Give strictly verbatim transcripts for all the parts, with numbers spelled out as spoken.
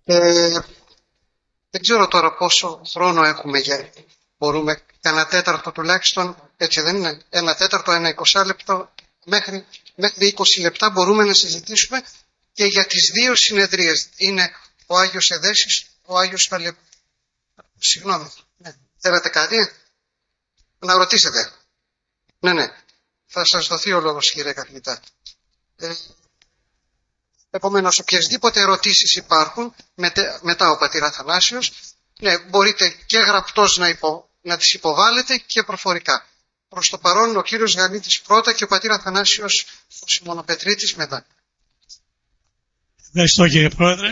Ε, δεν ξέρω τώρα πόσο χρόνο έχουμε για... Μπορούμε ένα τέταρτο τουλάχιστον, έτσι δεν είναι, ένα τέταρτο, ένα είκοσι λεπτό, μέχρι, μέχρι είκοσι λεπτά μπορούμε να συζητήσουμε και για τις δύο συνεδρίες. Είναι ο Άγιος Εδέσης, ο Άγιος Παλαι... Συγγνώμη, ναι. Θέλετε κάτι? Να ρωτήσετε. Ναι, ναι. Θα σας δοθεί ο λόγος, κύριε καθηγητά. Ε, επομένως, οποιασδήποτε ερωτήσεις υπάρχουν, μετα, μετά ο πατήρ Αθανάσιος, ναι, μπορείτε και γραπτός να, υπο, να τις υποβάλλετε και προφορικά. Προς το παρόν, ο κύριος Γαλίτης πρώτα και ο πατήρ Αθανάσιος, ο Σιμωνοπετρίτης μετά. Ευχαριστώ, κύριε Πρόεδρε.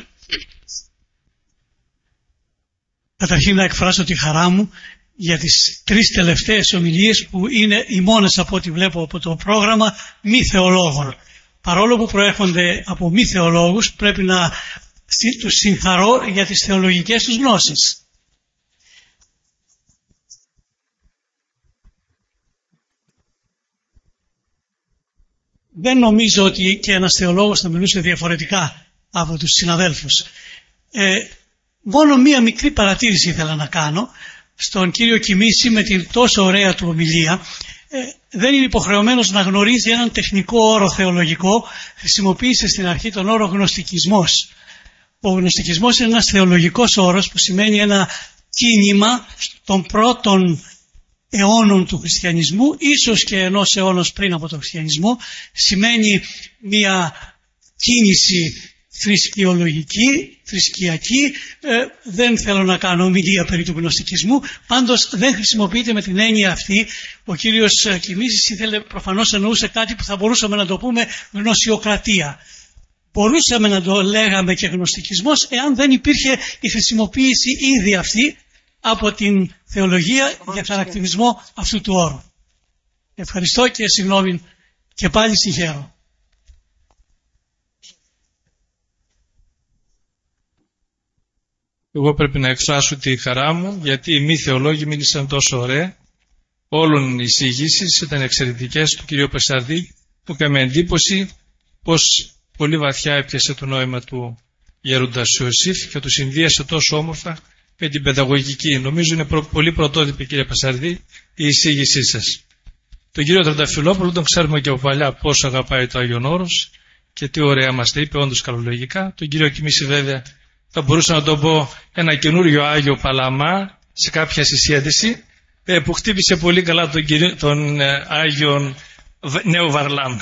Καταρχήν να εκφράσω τη χαρά μου για τις τρεις τελευταίες ομιλίες που είναι οι μόνες από ό,τι βλέπω από το πρόγραμμα μη θεολόγων. Παρόλο που προέρχονται από μη θεολόγους, πρέπει να τους συγχαρώ για τις θεολογικές τους γνώσεις. Δεν νομίζω ότι και ένας θεολόγος θα μιλούσε διαφορετικά από τους συναδέλφους. Ε, μόνο μία μικρή παρατήρηση ήθελα να κάνω στον κύριο Κιμίση με την τόσο ωραία του ομιλία. Ε, δεν είναι υποχρεωμένος να γνωρίζει έναν τεχνικό όρο θεολογικό. Χρησιμοποίησε στην αρχή τον όρο γνωστικισμός. Ο γνωστικισμός είναι ένας θεολογικός όρος που σημαίνει ένα κίνημα των πρώτων αιώνων του χριστιανισμού, ίσως και ενός αιώνος πριν από τον χριστιανισμό. Σημαίνει μια κίνηση θρησκειολογική, θρησκειακή. Ε, δεν θέλω να κάνω ομιλία περί του γνωστικισμού, πάντως δεν χρησιμοποιείται με την έννοια αυτή. Ο κύριος Κιμίσης ήθελε, προφανώς εννοούσε κάτι που θα μπορούσαμε να το πούμε γνωσιοκρατία. Μπορούσαμε να το λέγαμε και γνωστικισμός εάν δεν υπήρχε η χρησιμοποίηση ήδη αυτή από την θεολογία για χαρακτηρισμό αυτού του όρου. Ευχαριστώ και συγγνώμη και πάλι συγχαίρω. Εγώ πρέπει να εκφράσω τη χαρά μου γιατί οι μη θεολόγοι μίλησαν τόσο ωραία. Όλων οι εισηγήσεις ήταν εξαιρετικές του κ. Πεσαρδή, που έκαμε εντύπωση πως πολύ βαθιά έπιασε το νόημα του Γέροντα Ιωσήφ και το συνδύασε τόσο όμορφα με την παιδαγωγική. Νομίζω είναι προ, πολύ πρωτότυπη, κύριε Πασαρδή, η εισήγησή σας. Τον κύριο Τρανταφυλόπουλο τον ξέρουμε και από παλιά πόσο αγαπάει το Άγιον Όρος και τι ωραία μας τα είπε, όντως καλολογικά. Τον κύριο Κιμίση βέβαια θα μπορούσα να το πω ένα καινούριο Άγιο Παλαμά σε κάποια συσχέτιση που χτύπησε πολύ καλά τον, κύριο, τον Άγιον Νέο Βαρλάμ.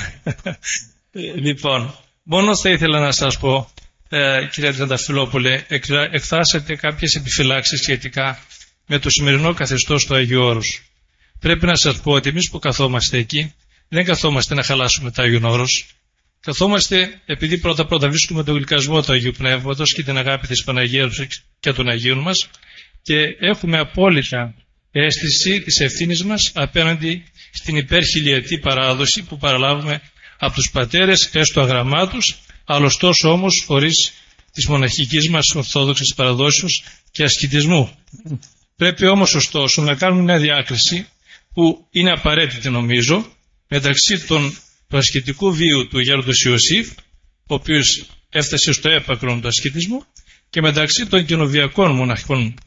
Λοιπόν, μόνο θα ήθελα να σας πω, ε, κύριε Τρανταφυλόπουλε, εκφράσατε κάποιες επιφυλάξεις σχετικά με το σημερινό καθεστώς του Αγίου Όρους. Πρέπει να σας πω ότι εμείς που καθόμαστε εκεί, δεν καθόμαστε να χαλάσουμε το Άγιον Όρος. Καθόμαστε επειδή πρώτα-πρώτα βρίσκουμε τον γλυκασμό του Αγίου Πνεύματος και την αγάπη της Παναγίας και των Αγίων μας και έχουμε απόλυτα αίσθηση της ευθύνης μας απέναντι στην υπερχιλιετή παράδοση που παραλάβουμε από τους πατέρες έστω αγραμμάτους, αλλωστόσο όμως χωρίς της μοναχικής μας ορθόδοξης παραδόσεως και ασκητισμού. Πρέπει όμως ωστόσο να κάνουμε μια διάκριση που είναι απαραίτητη νομίζω μεταξύ των, του ασκητικού βίου του Γέροντος Ιωσήφ, ο οποίος έφτασε στο έπακρο του ασκητισμού, και μεταξύ των κοινοβιακών μοναχικών.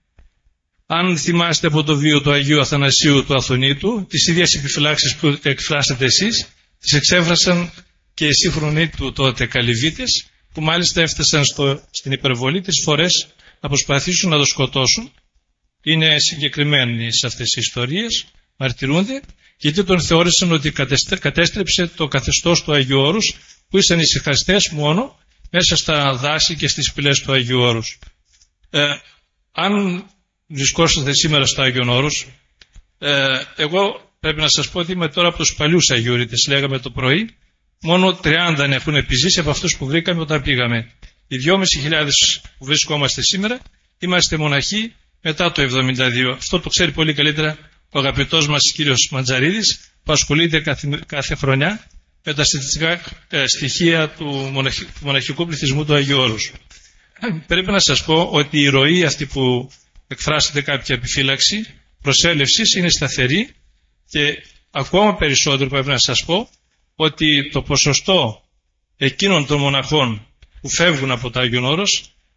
Αν θυμάστε από το βίο του Αγίου Αθανασίου του Αθωνίτου, τις ίδιες επιφυλάξεις που εκφράσατε εσείς, τις εξέφρασαν και οι σύγχρονοι του τότε Καλυβίτες, που μάλιστα έφτασαν στο, στην υπερβολή τις φορές να προσπαθήσουν να το σκοτώσουν. Είναι συγκεκριμένοι σε αυτές οι ιστορίες, μαρτυρούνται, γιατί τον θεώρησαν ότι κατέστρεψε το καθεστώς του Αγίου Όρους, που ήσαν ησυχαστές μόνο μέσα στα δάση και στις σπηλές του Αγίου Όρους. Ε, αν βρισκόσαστε σήμερα στο Άγιον Όρος, ε, εγώ πρέπει να σας πω ότι είμαι τώρα από τους παλιούς Αγιορείτες, λέγαμε το πρωί, μόνο τριάντα έχουν επιζήσει από αυτούς που βρήκαμε όταν πήγαμε. Οι δυόμισι χιλιάδες που βρισκόμαστε σήμερα είμαστε μοναχοί μετά το εβδομήντα δύο. Αυτό το ξέρει πολύ καλύτερα ο αγαπητός μας κύριος Μαντζαρίδης, που ασχολείται κάθε, κάθε χρονιά με τα στατιστικά ε, στοιχεία του, μοναχ, του μοναχικού πληθυσμού του Αγίου Όρους. Πρέπει να σας πω ότι η ροή αυτή που εκφράσετε κάποια επιφύλαξη προσέλευσης είναι σταθερή και ακόμα περισσότερο πρέπει να σας πω ότι το ποσοστό εκείνων των μοναχών που φεύγουν από το Άγιον Όρος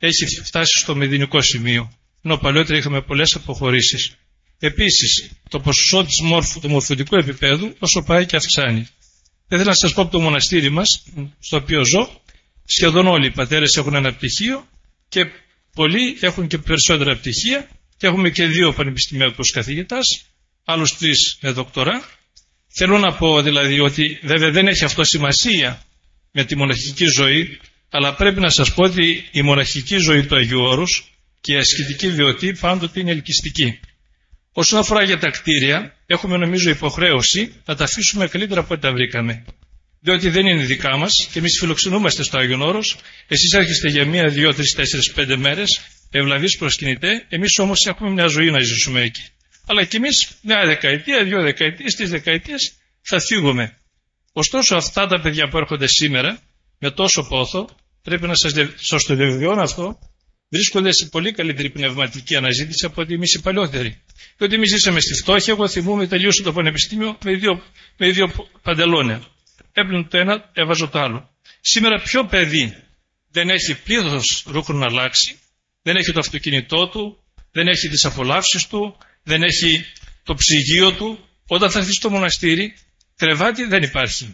έχει φτάσει στο μηδενικό σημείο, ενώ παλιότερα είχαμε πολλές αποχωρήσεις. Επίσης, το ποσοστό της μόρφου, του μορφωτικού επίπεδου όσο πάει και αυξάνει. Δεν θέλω να σας πω από το μοναστήρι μας, στο οποίο ζω, σχεδόν όλοι οι πατέρες έχουν ένα πτυχίο και πολλοί έχουν και περισσότερα πτυχία και έχουμε και δύο πανεπιστημιακούς καθηγητάς, άλλους τρεις με δοκτορά. Θέλω να πω δηλαδή ότι βέβαια δεν έχει αυτό σημασία με τη μοναχική ζωή, αλλά πρέπει να σας πω ότι η μοναχική ζωή του Αγίου Όρους και η ασκητική βιωτή πάντοτε είναι ελκυστική. Όσον αφορά για τα κτίρια, έχουμε νομίζω υποχρέωση να τα αφήσουμε καλύτερα από ό,τι τα βρήκαμε. Διότι δεν είναι δικά μας και εμείς φιλοξενούμαστε στο Άγιον Όρος. Εσείς έρχεστε για μία, δύο, τρεις, τέσσερις, πέντε μέρες, ευλαβείς προσκυνητέ. Εμείς όμως έχουμε μια ζωή να ζήσουμε εκεί. Αλλά και εμείς μια δεκαετία, δύο δεκαετίες, τρεις δεκαετίες θα φύγουμε. Ωστόσο, αυτά τα παιδιά που έρχονται σήμερα με τόσο πόθο, πρέπει να σας, σας το διαβεβαιώνω αυτό, βρίσκονται σε πολύ καλύτερη πνευματική αναζήτηση από ότι εμείς οι παλιότεροι. Διότι εμείς ζήσαμε στη φτώχεια, εγώ θυμούμαι, τελείωσα το πανεπιστήμιο με δύο, με δύο παντελόνια. Έπλυνε το ένα, έβαζω το άλλο. Σήμερα ποιο παιδί δεν έχει πλήθος ρούχων να αλλάξει, δεν έχει το αυτοκίνητό του, δεν έχει τις απολαύσεις του, δεν έχει το ψυγείο του. Όταν θα έρθει στο μοναστήρι, κρεβάτι δεν υπάρχει.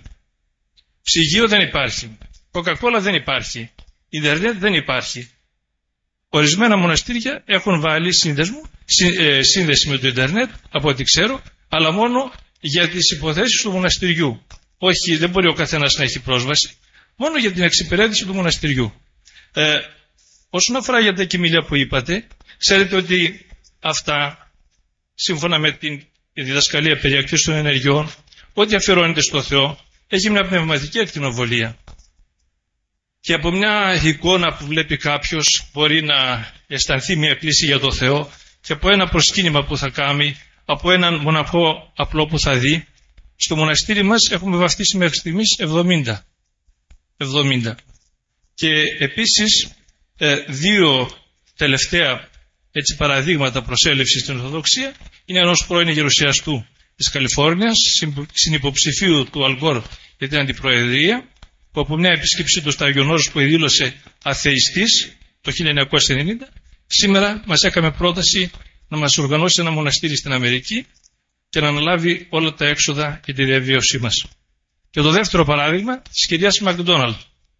Ψυγείο δεν υπάρχει. Κοκακόλα δεν υπάρχει. Ιντερνετ δεν υπάρχει. Ορισμένα μοναστήρια έχουν βάλει σύνδεσμο, σύνδεση με το Ιντερνετ, από ό,τι ξέρω, αλλά μόνο για τις υποθέσεις του μοναστηριού. Όχι, δεν μπορεί ο καθένας να έχει πρόσβαση, μόνο για την εξυπηρέτηση του μοναστηριού. Ε, όσον αφορά για τα κοιμήλια που είπατε, ξέρετε ότι αυτά, σύμφωνα με την διδασκαλία περί ακτήσεων ενεργειών, ό,τι αφιερώνεται στο Θεό, έχει μια πνευματική ακτινοβολία. Και από μια εικόνα που βλέπει κάποιος μπορεί να αισθανθεί μια κλίση για το Θεό και από ένα προσκύνημα που θα κάνει, από έναν μοναχό απλό που θα δει. Στο μοναστήρι μας έχουμε βαφτίσει μέχρι στιγμής εβδομήντα. εβδομήντα. Και επίσης δύο τελευταία έτσι, παραδείγματα προσέλευσης στην Ορθοδοξία είναι ενός πρώην γερουσιαστού της Καλιφόρνιας, συνυποψηφίου του Αλγκόρ για την Αντιπροεδρία, που από μια επίσκεψη του στα Άγιον Όρος που δήλωσε αθεϊστής το χίλια εννιακόσια ενενήντα, σήμερα μας έκαμε πρόταση να μας οργανώσει ένα μοναστήρι στην Αμερική και να αναλάβει όλα τα έξοδα για τη διαβίωσή μας. Και το δεύτερο παράδειγμα της κυρίας Μακδόναλντ.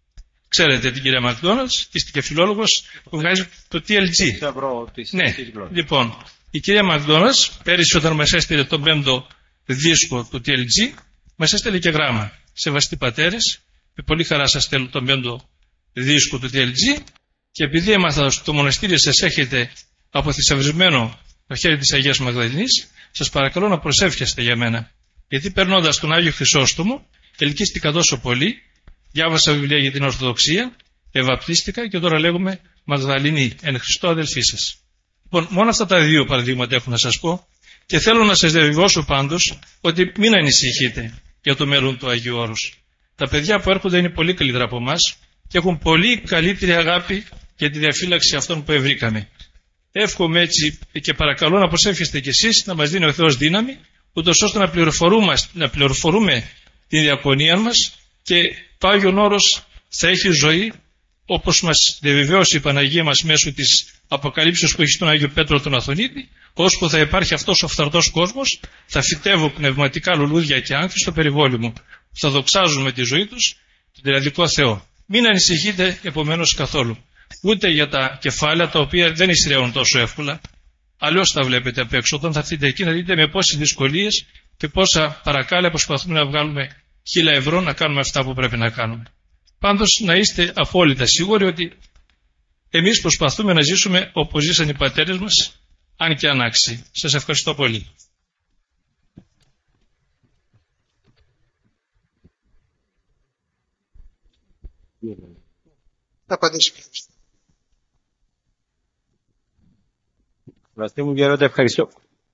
Ξέρετε την κυρία Μακδόναλντ, είστε και φιλόλογος που βγάζει το τι ελ τζι. Ναι, λοιπόν, η κυρία Μακδόναλντ πέρυσι όταν μας έστειλε τον πέμπτο δίσκο του τι ελ τζι, μας έστειλε και γράμμα. Σεβαστοί πατέρες, με πολύ χαρά σας στέλνω τον πέμπτο δίσκο του τι ελ τζι και επειδή έμαθα στο μοναστήρι σας έχετε αποθυσαυρισμένο το χέρι της Αγίας Μαγδαληνής, σας παρακαλώ να προσεύχεστε για μένα. Γιατί περνώντας τον Άγιο Χρυσόστομο, ελκύστηκα τόσο πολύ, διάβασα βιβλία για την Ορθοδοξία, ευαπτίστηκα και τώρα λέγομαι Μαγδαληνή, εν Χριστώ αδελφοί σας. Λοιπόν, μόνο αυτά τα δύο παραδείγματα έχω να σας πω και θέλω να σας διαβεβαιώσω πάντως ότι μην ανησυχείτε για το μέλλον του Αγίου Όρους. Τα παιδιά που έρχονται είναι πολύ καλύτερα από εμάς και έχουν πολύ καλύτερη αγάπη για τη διαφύλαξη αυτών που ευρήκαμε. Εύχομαι έτσι και παρακαλώ να προσεύχεστε κι εσείς να μας δίνει ο Θεός δύναμη, ούτως ώστε να πληροφορούμε, να πληροφορούμε την διακονία μας και το Άγιον Όρος θα έχει ζωή όπως μας διαβεβαίωσε η Παναγία μας μέσω της αποκαλύψεως που έχει στον Άγιο Πέτρο τον Αθωνίτη, ώσπου θα υπάρχει αυτός ο φθαρτός κόσμος, θα φυτεύω πνευματικά λουλούδια και άγχη στο περιβόλι που θα δοξάζουν με τη ζωή τους τον τεραδικό Θεό. Μην ανησυχείτε επομένως καθόλου. Ούτε για τα κεφάλαια τα οποία δεν εισραίουν τόσο εύκολα. Αλλιώς τα βλέπετε απ' έξω. Όταν θα έρθετε εκεί να δείτε με πόσες δυσκολίες και πόσα παρακάλια προσπαθούμε να βγάλουμε χίλια ευρώ να κάνουμε αυτά που πρέπει να κάνουμε. Πάντως να είστε απόλυτα σίγουροι ότι εμείς προσπαθούμε να ζήσουμε όπως ζήσαν οι πατέρες μας, αν και ανάξιοι. Σας ευχαριστώ πολύ. Θα απαντήσω. Βαστή μου Γερόντα, ευχαριστώ.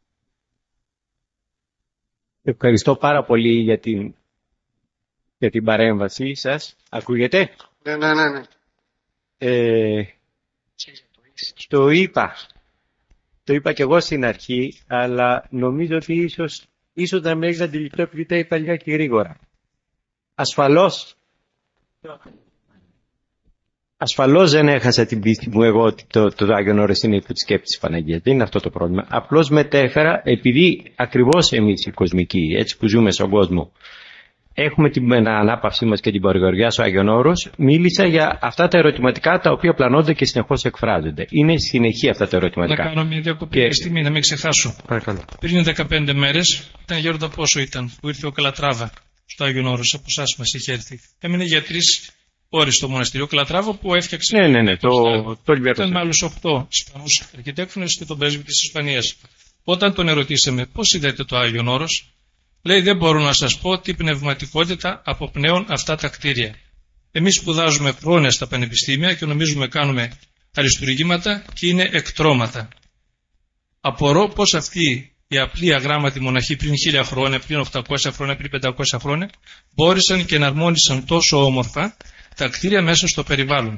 Ευχαριστώ πάρα πολύ για την, για την παρέμβασή σας. Ακούγεται? Ναι, ναι, ναι. ναι. Ε, το είπα. Το είπα και εγώ στην αρχή, αλλά νομίζω ότι ίσως, ίσως να με έχεις αντιληφθεί επειδή τα είπα λίγα και γρήγορα. Ασφαλώς, Ασφαλώς δεν έχασα την πίστη μου εγώ ότι το, το, το Άγιον Όρος είναι η σκέψη της Παναγίας. Δεν είναι αυτό το πρόβλημα. Απλώς μετέφερα, επειδή ακριβώς εμείς οι κοσμικοί, έτσι που ζούμε στον κόσμο, έχουμε την ανάπαυσή μας και την παρηγοριά στο Άγιον Όρος, μίλησα για αυτά τα ερωτηματικά τα οποία πλανώνται και συνεχώς εκφράζονται. Είναι συνεχή αυτά τα ερωτηματικά. Να κάνω μια διακοπή και... στιγμή, να μην ξεχάσω. Παρακαλώ. Πριν δεκαπέντε μέρες, ήταν γέροντα πόσο ήταν, που ήρθε ο Καλατράβα στο Άγιον Όρος, από εσάς μας είχε έρθει. Έμεινε για τρεις ώρες στο μοναστήριο Καλατράβα που έφτιαξε. Ναι, ναι, ναι, το, το, το ήταν με άλλους οκτώ Ισπανούς αρχιτέκτονες και τον πρέσβη της Ισπανίας. Όταν τον ερωτήσαμε πώς είδατε το Άγιον Όρος, λέει δεν μπορώ να σας πω τι πνευματικότητα αποπνέουν αυτά τα κτίρια. Εμείς σπουδάζουμε χρόνια στα πανεπιστήμια και νομίζουμε κάνουμε αριστουργήματα και είναι εκτρώματα. Απορώ πως αυτοί οι απλοί αγράμματοι μοναχοί πριν χίλια χρόνια, πριν οκτακόσια χρόνια, πριν πεντακόσια χρόνια μπόρεσαν και εναρμόνισαν τόσο όμορφα τα κτίρια μέσα στο περιβάλλον.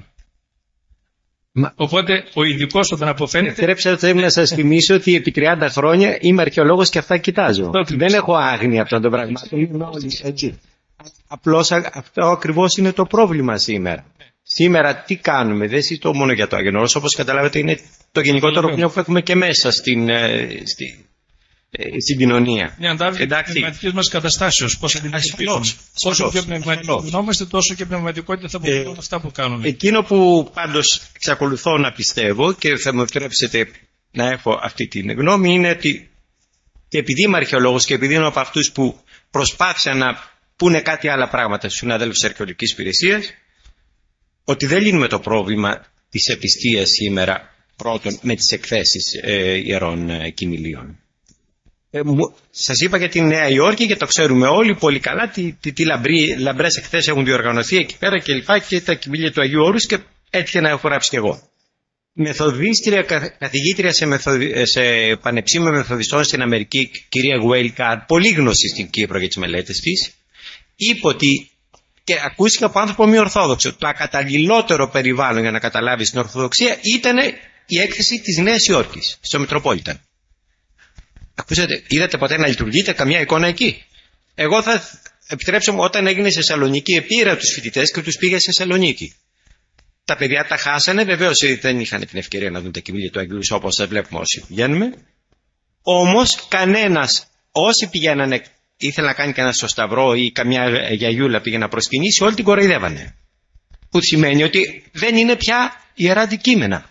Μα... Οπότε ο ειδικός όταν αποφαίνεται... Επιτρέψτε να σας θυμίσω ότι επί τριάντα χρόνια είμαι αρχαιολόγος και αυτά κοιτάζω. Δεν έχω άγνοια αυτών των πραγμάτων. Είμαι όλοι έτσι. Απλώς αυτό ακριβώς είναι το πρόβλημα σήμερα. Σήμερα τι κάνουμε, δεν συζητώ μόνο για το Άγιον Όρος, όπως καταλάβετε είναι το γενικότερο πρόβλημα που έχουμε και μέσα στην, στη, στην κοινωνία. Μια αντάβηση της πνευματικής μας καταστάσεως, πώς αντιμετωπίζουμε. Όσο πιο πνευματικοί γινόμαστε, τόσο και πνευματικότητα θα αποφύγουμε ε, αυτά που κάνουμε. Εκείνο που πάντως εξακολουθώ να πιστεύω και θα μου επιτρέψετε να έχω αυτή την γνώμη είναι ότι και επειδή είμαι αρχαιολόγος και επειδή είμαι από αυτούς που προσπάθησαν να πούνε κάτι άλλα πράγματα στους συναδέλφους της αρχαιολογικής υπηρεσίας, ότι δεν λύνουμε το πρόβλημα της επιστίας σήμερα πρώτον με τις εκθέσεις ε, ιερών ε, κοιμηλίων. Ε, σας είπα για τη Νέα Υόρκη και το ξέρουμε όλοι πολύ καλά τι, τι, τι λαμπρί, λαμπρές εκθέσεις έχουν διοργανωθεί εκεί πέρα και λοιπά και τα κοιμήλια του Αγίου Όρους και έτυχε να έχω γράψει κι εγώ. Μεθοδίστρια, καθηγήτρια σε, μεθοδι, σε πανεπιστήμιο μεθοδιστών στην Αμερική, κυρία Γουέλκαρ, πολύ γνωστή στην Κύπρο για τις μελέτες της, είπε ότι και ακούστηκε από άνθρωπο μη ορθόδοξο. Το ακαταλληλότερο περιβάλλον για να καταλάβει την Ορθοδοξία ήταν η έκθεση της Νέας Υόρκης, στο Μητροπόλιταν. Ακούσατε, είδατε ποτέ να λειτουργείτε καμιά εικόνα εκεί? Εγώ θα επιτρέψω μου, όταν έγινε σε Σαλονίκη, πήρα τους φοιτητές και τους πήγα σε Σαλονίκη. Τα παιδιά τα χάσανε, βεβαίως δεν είχαν την ευκαιρία να δουν τα κοιμήλια του Αγίου όπως τα βλέπουμε όσοι πηγαίνουμε. Όμως κανένας, όσοι πηγαίνανε, ήθελε να κάνει κανένα στο Σταυρό ή καμιά γιαγιούλα πήγε να προσκυνήσει, όλοι την κοροϊδεύανε. Που σημαίνει ότι δεν είναι πια ιερά αντικείμενα.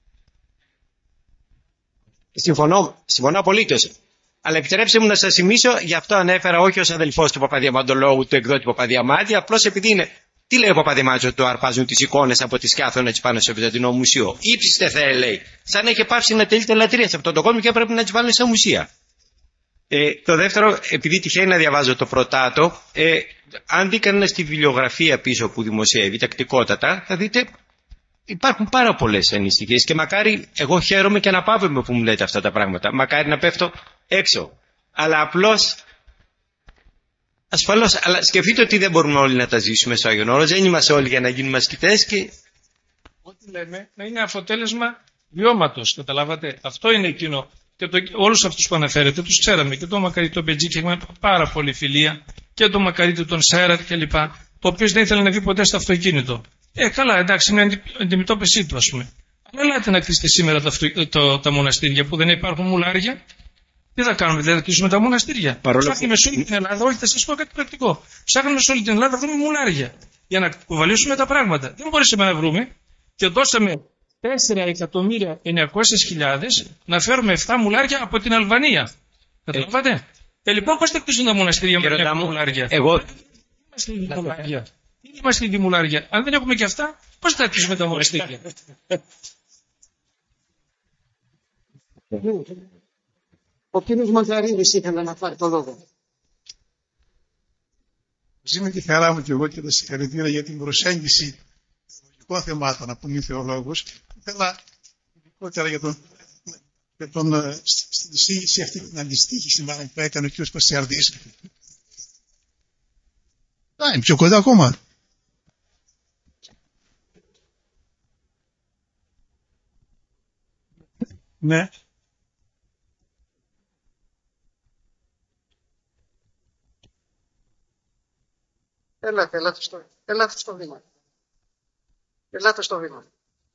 Συμφωνώ, συμφωνώ απολύτως. Αλλά επιτρέψτε μου να σας θυμίσω, γι' αυτό ανέφερα όχι ως αδελφός του Παπαδιαμαντολόγου, του εκδότη Παπαδιαμάντη, απλώς επειδή είναι. Τι λέει ο Παπαδιαμάντης ότι του αρπάζουν τις εικόνες από τις Κάθονες πάνω στο Βυζαντινό Μουσείο? Ήψιστε θα λέει. Σαν να είχε πάψει να τελείται λατρεία σε αυτόν τον κόσμο και έπρεπε να τις βάλουν σε μουσεία. Ε, το δεύτερο, επειδή τυχαίνει να διαβάζω το Πρωτάτο, ε, αν δει κανένα στη βιβλιογραφία πίσω που δημοσιεύει τακτικότατα, θα δείτε υπάρχουν πάρα πολλές ανησυχίες και μακάρι, εγώ χαίρομαι και αναπαύομαι που μου λέτε αυτά τα πράγματα. Μακάρι να πέφτω έξω. Αλλά απλώς, ασφαλώς, αλλά σκεφτείτε ότι δεν μπορούμε όλοι να τα ζήσουμε στο Άγιον Όρος, δεν είμαστε όλοι για να γίνουμε ασκητές και... Ό,τι λέμε να είναι αποτέλεσμα βιώματος, καταλάβατε. Αυτό είναι εκείνο. Και το, όλους αυτούς που αναφέρετε τους ξέραμε, και τον Μακαρίτη τον Μπετζίκη είχαμε πάρα πολύ φιλία, και τον Μακαρίτη τον Σέραρ κλπ. Ο οποίος δεν ήθελε να βγει ποτέ στο αυτοκίνητο. Ε, καλά, εντάξει, είναι αντι, αντιμετώπιση του, ας πούμε. Αλλά ελάτε να κλείσετε σήμερα τα, το, το, τα μοναστήρια που δεν υπάρχουν μουλάρια. Τι θα κάνουμε, δεν θα κλείσουμε τα μοναστήρια? Ψάχνουμε σε όλη την Ελλάδα, όχι, θα σας πω κάτι πρακτικό. Ψάχνουμε σε όλη την Ελλάδα να βρούμε μουλάρια για να κουβαλήσουμε τα πράγματα. Δεν μπορέσαμε να βρούμε και δώσαμε τέσσερα εκατομμύρια εννιακόσιες χιλιάδες να φέρουμε επτά μουλάρια από την Αλβανία. Καταλάβατε? Ε, λοιπόν, πώς θα κλείσουν τα μοναστήρια με εννιακόσια μουλάρια? Εγώ... Είμαστε ήδη μουλάρια. Είμαστε ήδη μουλάρια. Αν δεν έχουμε και αυτά, πώς θα κλείσουμε τα μοναστήρια? Ο κύριος Μαγαρίδης ήθελε να πάρει το λόγο. Είναι τη χαρά μου και εγώ και τα συγχαρητήρια για την προσέγγιση θεολογικών θεμάτων από μη θεολόγους. Ήθελα ειδικότερα για τον, για τον στην εισήγηση αυτή την αντιστοίχηση μάλλον που έκανε ο κ. Κωστιαρδής. Α, είναι πιο κοντά ακόμα. Ναι. Έλατε, έλατε στο, έλατε στο βήμα. Ελάτε στο βήμα.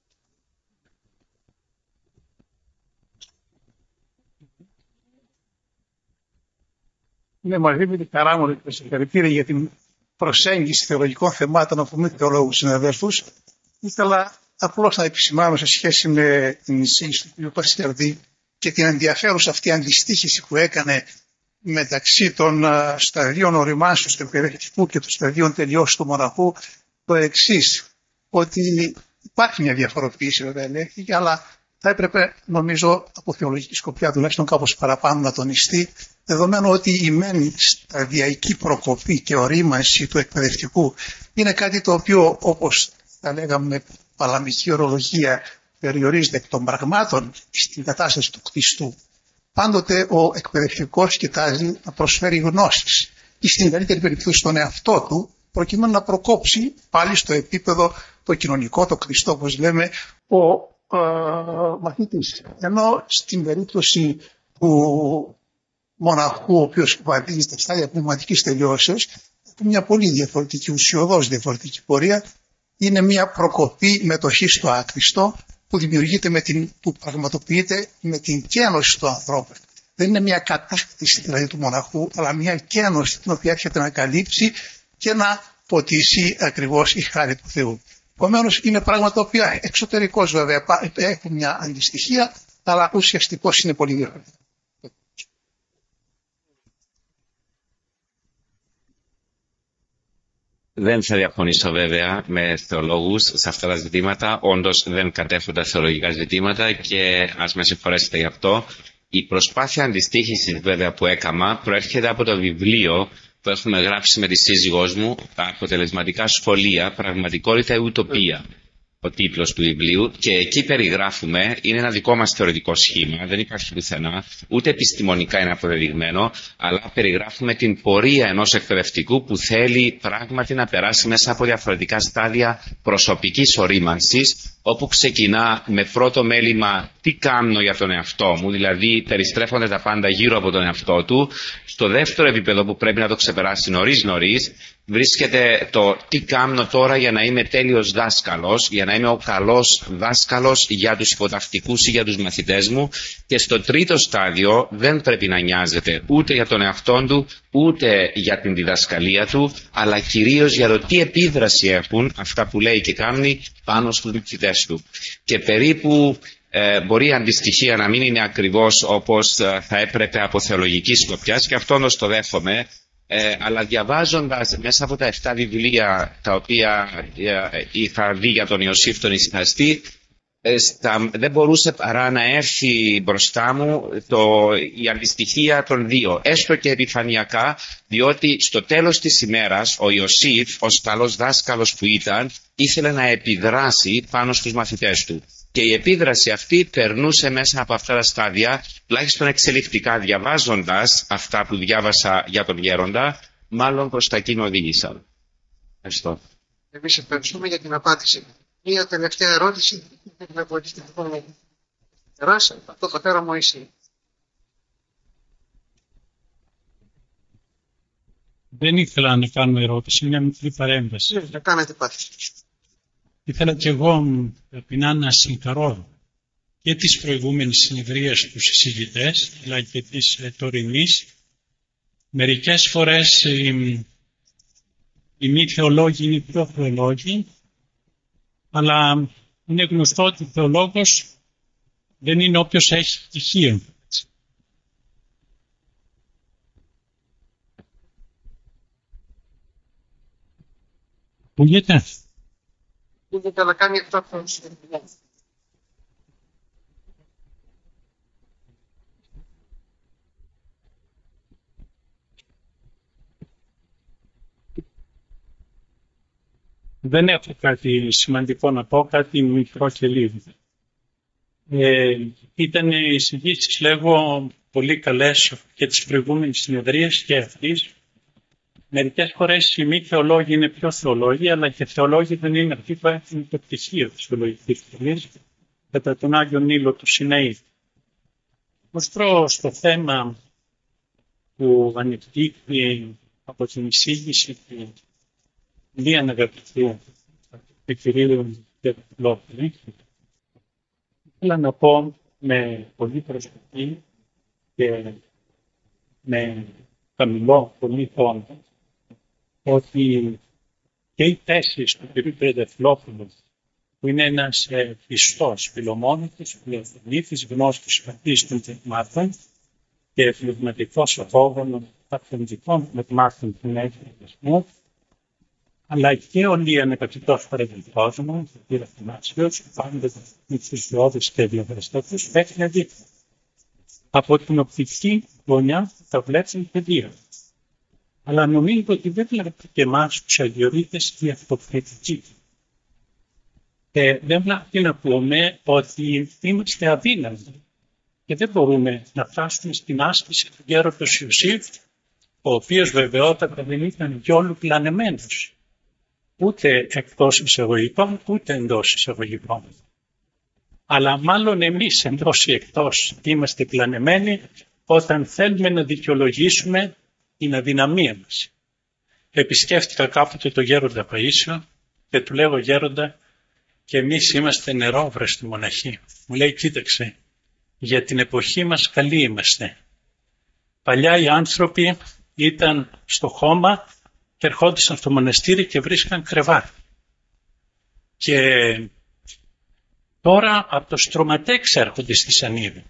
Είναι μαζί με τη χαρά μου και συγχαρητήρια για την προσέγγιση θεολογικών θεμάτων από μη θεολόγους συναδέλφους. Ήθελα απλώς να επισημάνω σε σχέση με την εισήγηση του κ. Πασχερδή και την ενδιαφέρουσα αυτή αντιστοίχηση που έκανε μεταξύ των uh, σταδίων οριμάσεως του εκπαιδευτικού και των σταδίων τελειώσεως του μοναχού, το εξής, ότι υπάρχει μια διαφοροποίηση βέβαια ελέγχθηκε, αλλά θα έπρεπε νομίζω από θεολογική σκοπιά τουλάχιστον κάπως παραπάνω να τονιστεί, δεδομένου ότι η μεν σταδιακή προκοπή και ορίμανση του εκπαιδευτικού είναι κάτι το οποίο, όπως θα λέγαμε με παλαμική ορολογία, περιορίζεται εκ των πραγμάτων στην κατάσταση του κτιστού. Πάντοτε ο εκπαιδευτικός κοιτάζει να προσφέρει γνώσεις ή στην καλύτερη περίπτωση στον εαυτό του, προκειμένου να προκόψει πάλι στο επίπεδο το κοινωνικό, το κτιστό, όπως λέμε, ο ε, μαθητής. Ενώ στην περίπτωση του μοναχού, ο οποίος βαδίζει στα στάδια πνευματικής τελειώσεως, έχει μια πολύ διαφορετική, ουσιωδώς διαφορετική πορεία. Είναι μια προκοπή μετοχή στο άκριστο που δημιουργείται με την, που πραγματοποιείται με την κένωση του ανθρώπου. Δεν είναι μια κατάκτηση δηλαδή του μοναχού, αλλά μια κένωση την οποία έρχεται να καλύψει και να ποτίσει ακριβώς η χάρη του Θεού. Επομένως είναι πράγματα τα οποία εξωτερικώς βέβαια έχουν μια αντιστοιχεία, αλλά ουσιαστικώς είναι πολύ διαφορετικά. Δεν θα διαφωνήσω βέβαια με θεολόγους σε αυτά τα ζητήματα. Όντως δεν κατέχουν τα θεολογικά ζητήματα και ας με συγχωρέσετε γι' αυτό. Η προσπάθεια αντιστοίχησης βέβαια που έκανα προέρχεται από το βιβλίο που έχουμε γράψει με τη σύζυγός μου, τα αποτελεσματικά σχολεία, πραγματικότητα ή ουτοπία. Ο τίτλος του βιβλίου, και εκεί περιγράφουμε, είναι ένα δικό μας θεωρητικό σχήμα, δεν υπάρχει πουθενά, ούτε επιστημονικά είναι αποδεδειγμένο, αλλά περιγράφουμε την πορεία ενός εκπαιδευτικού που θέλει πράγματι να περάσει μέσα από διαφορετικά στάδια προσωπικής ορίμανσης, όπου ξεκινά με πρώτο μέλημα τι κάνω για τον εαυτό μου, δηλαδή περιστρέφονται τα πάντα γύρω από τον εαυτό του. Στο δεύτερο επίπεδο που πρέπει να το ξεπεράσει νωρίς νωρίς, βρίσκεται το τι κάνω τώρα για να είμαι τέλειος δάσκαλος, για να είμαι ο καλός δάσκαλος για τους υποτακτικούς ή για τους μαθητές μου, και στο τρίτο στάδιο δεν πρέπει να νοιάζεται ούτε για τον εαυτό του, ούτε για την διδασκαλία του, αλλά κυρίως για το τι επίδραση έχουν αυτά που λέει και κάνει πάνω στους μαθητές του. Και περίπου ε, μπορεί η αντιστοιχεία να μην είναι ακριβώς όπως ε, θα έπρεπε από θεολογική σκοπιάς, και αυτό όμως το δέχομαι. Ε, αλλά διαβάζοντας μέσα από τα εφτά βιβλία τα οποία ε, είχα δει για τον Ιωσήφ τον Ησυχαστή, ε, στα, δεν μπορούσε παρά να έρθει μπροστά μου το, η αντιστοιχεία των δύο, έστω και επιφανειακά, διότι στο τέλος της ημέρας ο Ιωσήφ, ως καλός δάσκαλος που ήταν, ήθελε να επιδράσει πάνω στους μαθητές του. Και η επίδραση αυτή περνούσε μέσα από αυτά τα στάδια, τουλάχιστον εξελικτικά, διαβάζοντας αυτά που διάβασα για τον Γέροντα, μάλλον προς τα εκείνο οδήγησαν. Ευχαριστώ. Εμείς ευχαριστούμε για την απάντηση. Μία τελευταία ερώτηση. Με βοηθήσετε να περάσει αυτό το πατέρα Μωυσή. Δεν ήθελα να κάνω ερώτηση, μια μικρή παρέμβαση. Να κάνετε πάθη. Ήθελα και εγώ ταπεινά να συγχαρώ και τις προηγούμενες συνεδρίες τους συζητητές, αλλά και τις ε, τωρινής. Μερικές φορές ε, οι μη θεολόγοι είναι πιο θεολόγοι, αλλά είναι γνωστό ότι ο θεολόγος δεν είναι όποιος έχει στοιχείο. Ακούγεται? Είναι καλά κάνει αυτό το Δεν έχω κάτι σημαντικό να πω, κάτι μικρό και λίγο. Ε, ήταν οι εισηγήσεις, λέγω, πολύ καλές και τις προηγούμενες συνεδρίες και αυτής. Μερικές φορές οι μη θεολόγοι είναι πιο θεολόγοι, αλλά και θεολόγοι δεν είναι αυτοί που έχουν το πτυχίο της θεολογικής σχολής, κατά τον Άγιο Νείλο του Σιναή. Ως προς το θέμα που ανεπτύχθη από την εισήγηση του μη αναγαπητού του κυρίου Τετλόπουλη. Ήθελα να πω με πολύ προσοχή και με χαμηλό πολύ τόνο ότι και οι θέσεις του κ. Τετλόπουλου, που είναι ένας ε, πιστός φιλομόνητος, φιλοθυμήθης, γνώστης πατής των θεμάτων και πνευματικός ορθόγωνος αυθεντικών πνευμάτων που έχει ο αλλά και όλοι οι ανεκατητός παραδελφός μου, ο κ. Αθανάσιος, πάντοτε μυθισιώδης και διαβραστέτους, παίχνει από την οπτική γωνιά που τα βλέπουν και δύο. Αλλά νομίζω ότι δεν βλέπετε και εμάς τους αγιορείτες η αυτοκριτική. Και δεν βλέπει να πούμε ότι είμαστε αδύναμοι και δεν μπορούμε να φτάσουμε στην άσκηση του γέροντος Ιωσήφ, ο οποίος βεβαιότατα δεν ήταν διόλου πλανεμένος, ούτε εκτός εισαγωγικών, ούτε εντός εισαγωγικών. Αλλά μάλλον εμείς εντός ή εκτός είμαστε πλανεμένοι όταν θέλουμε να δικαιολογήσουμε την αδυναμία μας. Επισκέφτηκα κάποτε το γέροντα Παΐσιο και του λέγω, γέροντα, και εμείς είμαστε νερόβραστοι μοναχοί. Μου λέει, κοίταξε, για την εποχή μας καλοί είμαστε. Παλιά οι άνθρωποι ήταν στο χώμα και ερχόντουσαν στο μοναστήρι και βρίσκαν κρεβάτι. Και τώρα από το Στρωματέξ έρχονται στη Σανίδη.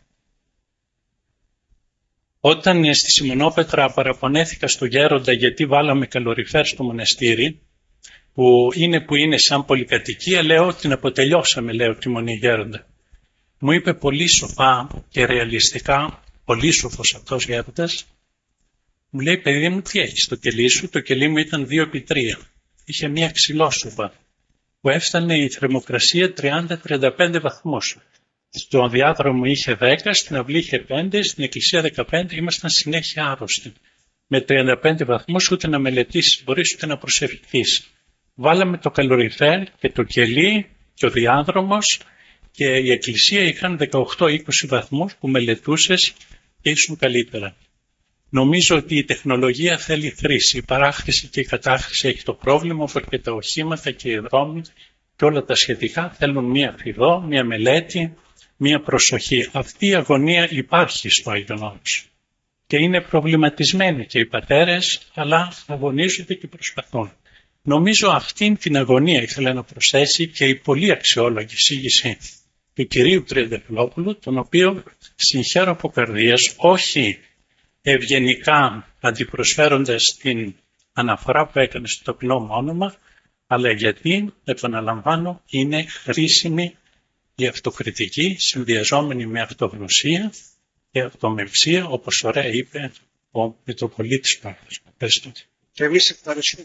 Όταν στη Σιμονόπετρα παραπονέθηκα στο γέροντα γιατί βάλαμε καλοριφέρ στο μοναστήρι, που είναι που είναι σαν πολυκατοικία, λέω την αποτελειώσαμε, λέω τη μονή γέροντα. Μου είπε πολύ σοφά και ρεαλιστικά, πολύ σοφός αυτός γέροντας, μου λέει, παιδί μου, τι έχεις στο κελί σου? Το κελί μου ήταν δύο επί τρία. Είχε μια ξυλόσουπα που έφτανε η θερμοκρασία τριάντα με τριάντα πέντε βαθμούς. Στον διάδρομο είχε δέκα, στην αυλή είχε πέντε, στην εκκλησία δεκαπέντε, ήμασταν συνέχεια άρρωστοι. Με τριάντα πέντε βαθμούς ούτε να μελετήσεις μπορείς ούτε να προσευχηθείς. Βάλαμε το καλοριφέρ και το κελί και ο διάδρομος και η εκκλησία είχαν δεκαοκτώ με είκοσι βαθμούς που μελετούσες και ήσουν καλύτερα. Νομίζω ότι η τεχνολογία θέλει χρήση. Η παράχρηση και η κατάχρηση έχει το πρόβλημα, όπως και τα οχήματα και οι δρόμοι και όλα τα σχετικά θέλουν μία φιδό, μία μελέτη, μία προσοχή. Αυτή η αγωνία υπάρχει στο Άγιον Όρος. Και είναι προβληματισμένοι και οι πατέρες, αλλά αγωνίζονται και προσπαθούν. Νομίζω αυτήν την αγωνία ήθελε να προσθέσει και η πολύ αξιόλογη εισήγηση του κυρίου Τριανταφυλόπουλου, τον οποίο συγχαίρω από καρδίας, όχι ευγενικά αντιπροσφέροντας την αναφορά που έκανε στο ταπεινό μου όνομα, αλλά γιατί, επαναλαμβάνω, είναι χρήσιμη η αυτοκριτική συνδυαζόμενη με αυτογνωσία και αυτομευσία, όπως ωραία είπε ο Μητροπολίτης Παύλος. Ευχαριστώ. Και εμείς ευχαριστούμε.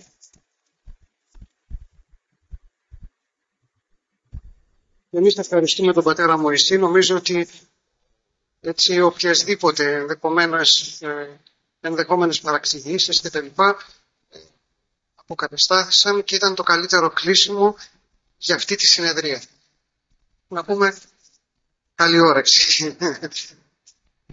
Εμείς ευχαριστούμε τον πατέρα Μωυσή. Νομίζω ότι έτσι οποιασδήποτε ενδεχομένες, ε, ενδεχόμενες παραξηγήσεις και τα λοιπά ε, αποκαταστάθησαν και ήταν το καλύτερο κλείσιμο για αυτή τη συνεδρία. Να πούμε καλή όρεξη.